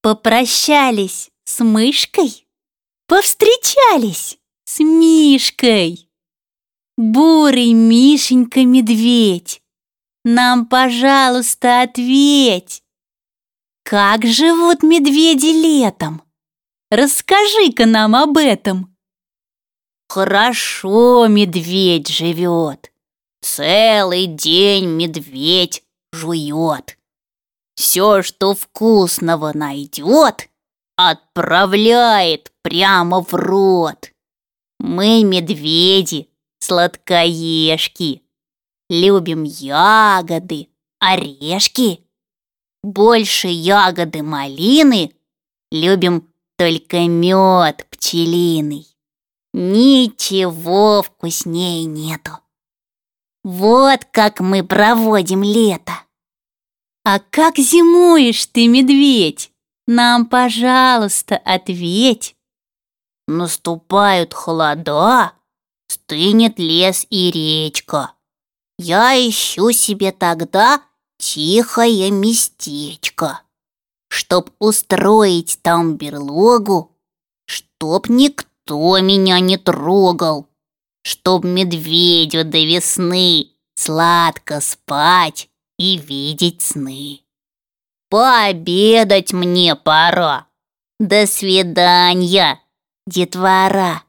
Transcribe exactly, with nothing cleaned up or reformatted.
Попрощались с мышкой, повстречались с Мишкой. Бурый Мишенька-медведь, нам, пожалуйста, ответь, как живут медведи летом? Расскажи-ка нам об этом. Хорошо медведь живет, целый день медведь жует. Все, что вкусного найдет, отправляет прямо в рот. Мы, медведи, сладкоежки, любим ягоды, орешки. Больше ягоды малины любим только мед пчелиный. Ничего вкуснее нету. Вот как мы проводим лето. А как зимуешь ты, медведь? Нам, пожалуйста, ответь. Наступают холода, стынет лес и речка. Я ищу себе тогда тихое местечко, чтоб устроить там берлогу, чтоб никто меня не трогал, чтоб медведю до весны сладко спать и видеть сны. Пообедать мне пора. До свидания, детвора.